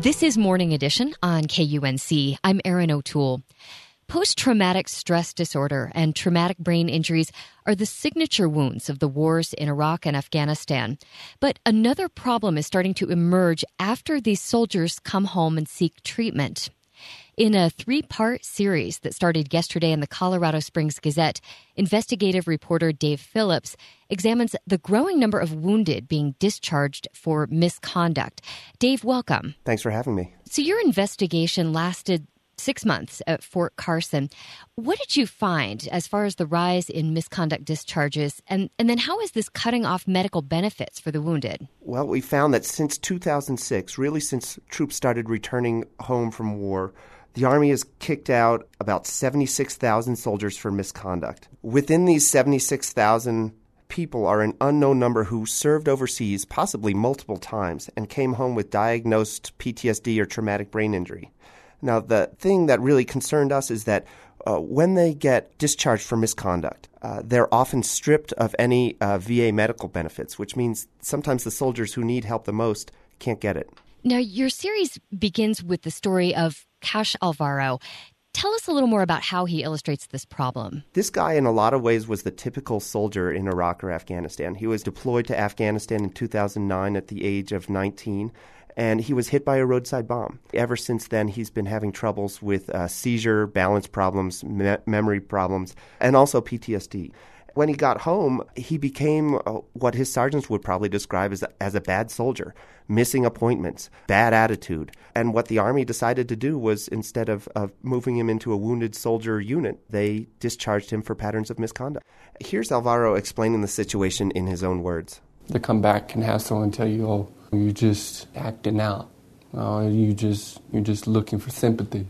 This is Morning Edition on KUNC. I'm Erin O'Toole. Post-traumatic stress disorder and traumatic brain injuries are the signature wounds of the wars in Iraq and Afghanistan. But another problem is starting to emerge after these soldiers come home and seek treatment. In a 3-part series that started yesterday in the Colorado Springs Gazette, investigative reporter Dave Phillips examines the growing number of wounded being discharged for misconduct. Dave, welcome. Thanks for having me. So your investigation lasted 6 months at Fort Carson. What did you find as far as the rise in misconduct discharges? And then how is this cutting off medical benefits for the wounded? Well, we found that since 2006, really since troops started returning home from war, the Army has kicked out about 76,000 soldiers for misconduct. Within these 76,000 people are an unknown number who served overseas, possibly multiple times, and came home with diagnosed PTSD or traumatic brain injury. Now, the thing that really concerned us is that when they get discharged for misconduct, they're often stripped of any VA medical benefits, which means sometimes the soldiers who need help the most can't get it. Now, your series begins with the story of Cash Alvaro. Tell us a little more about how he illustrates this problem. This guy, in a lot of ways, was the typical soldier in Iraq or Afghanistan. He was deployed to Afghanistan in 2009 at the age of 19. And he was hit by a roadside bomb. Ever since then, he's been having troubles with seizure, balance problems, memory problems, and also PTSD. When he got home, he became what his sergeants would probably describe as a bad soldier, missing appointments, bad attitude. And what the Army decided to do was, instead of moving him into a wounded soldier unit, they discharged him for patterns of misconduct. Here's Alvaro explaining the situation in his own words. To come back and have someone tell you, oh, you're just acting out. Oh, you're just looking for sympathy.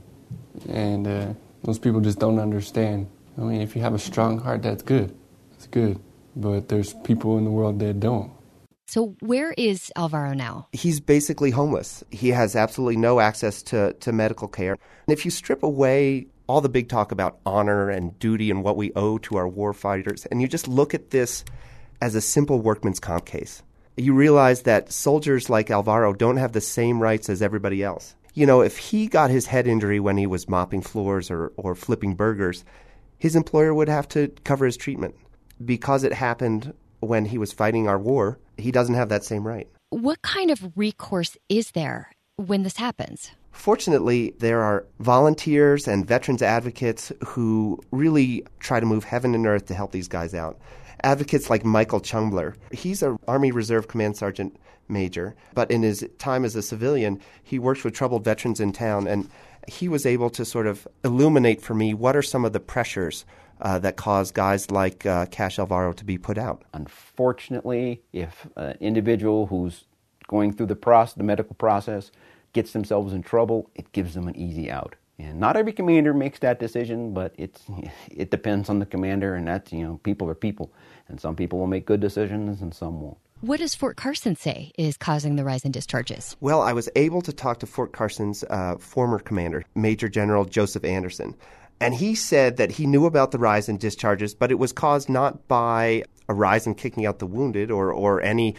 And those people just don't understand. I mean, if you have a strong heart, that's good. That's good. But there's people in the world that don't. So where is Alvaro now? He's basically homeless. He has absolutely no access to medical care. And if you strip away all the big talk about honor and duty and what we owe to our war fighters, and you just look at this as a simple workman's comp case, you realize that soldiers like Alvaro don't have the same rights as everybody else. You know, if he got his head injury when he was mopping floors or flipping burgers, his employer would have to cover his treatment. Because it happened when he was fighting our war, he doesn't have that same right. What kind of recourse is there when this happens? Fortunately, there are volunteers and veterans advocates who really try to move heaven and earth to help these guys out. Advocates like Michael Chumbler. He's an Army Reserve Command Sergeant Major, but in his time as a civilian, he works with troubled veterans in town, and he was able to sort of illuminate for me what are some of the pressures that cause guys like Cash Alvaro to be put out. Unfortunately, if an individual who's going through the medical process gets themselves in trouble, it gives them an easy out. And not every commander makes that decision, but it depends on the commander, and that's, people are people. And some people will make good decisions and some won't. What does Fort Carson say is causing the rise in discharges? Well, I was able to talk to Fort Carson's former commander, Major General Joseph Anderson. And he said that he knew about the rise in discharges, but it was caused not by a rise in kicking out the wounded or any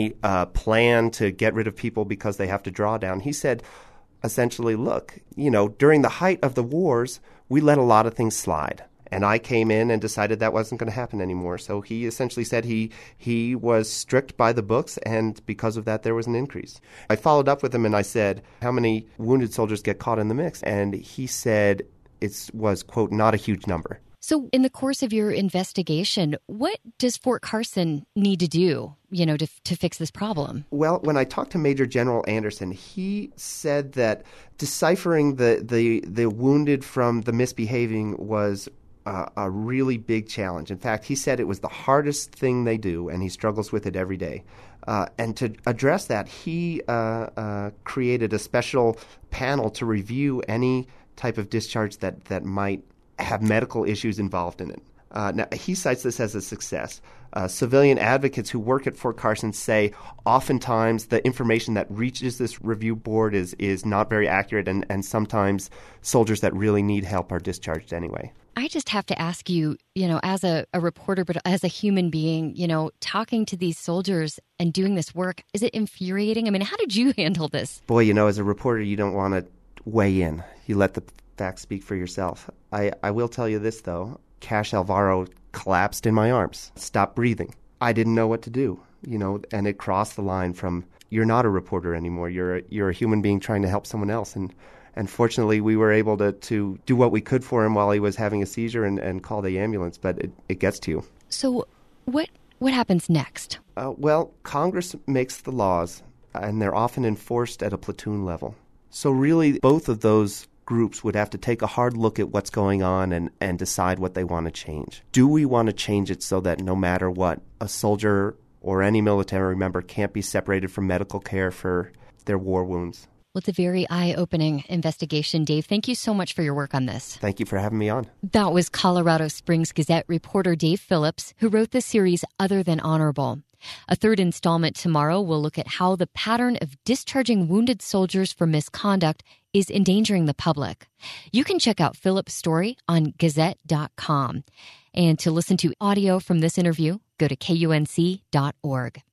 plan to get rid of people because they have to draw down. He said, essentially, look, during the height of the wars, we let a lot of things slide. And I came in and decided that wasn't going to happen anymore. So he essentially said he was strict by the books, and because of that, there was an increase. I followed up with him and I said, how many wounded soldiers get caught in the mix? And he said it was, quote, not a huge number. So in the course of your investigation, what does Fort Carson need to do, to fix this problem? Well, when I talked to Major General Anderson, he said that deciphering the wounded from the misbehaving was a really big challenge. In fact, he said it was the hardest thing they do, and he struggles with it every day. And to address that, he created a special panel to review any type of discharge that might have medical issues involved in it. Now, he cites this as a success. Civilian advocates who work at Fort Carson say oftentimes the information that reaches this review board is not very accurate, and sometimes soldiers that really need help are discharged anyway. I just have to ask you, as a reporter, but as a human being, talking to these soldiers and doing this work, is it infuriating? I mean, how did you handle this? Boy, as a reporter, you don't want to weigh in. You let the facts speak for yourself. I will tell you this, though. Cash Alvaro collapsed in my arms, stopped breathing. I didn't know what to do, and it crossed the line from you're not a reporter anymore. You're a human being trying to help someone else. And fortunately, we were able to do what we could for him while he was having a seizure and call the ambulance, but it gets to you. So what happens next? Well, Congress makes the laws, and they're often enforced at a platoon level. So really, both of those groups would have to take a hard look at what's going on and decide what they want to change. Do we want to change it so that no matter what, a soldier or any military member can't be separated from medical care for their war wounds? Well, it's a very eye-opening investigation, Dave. Thank you so much for your work on this. Thank you for having me on. That was Colorado Springs Gazette reporter Dave Phillips, who wrote the series Other Than Honorable. A third installment tomorrow will look at how the pattern of discharging wounded soldiers for misconduct is endangering the public. You can check out Phillips' story on Gazette.com. And to listen to audio from this interview, go to KUNC.org.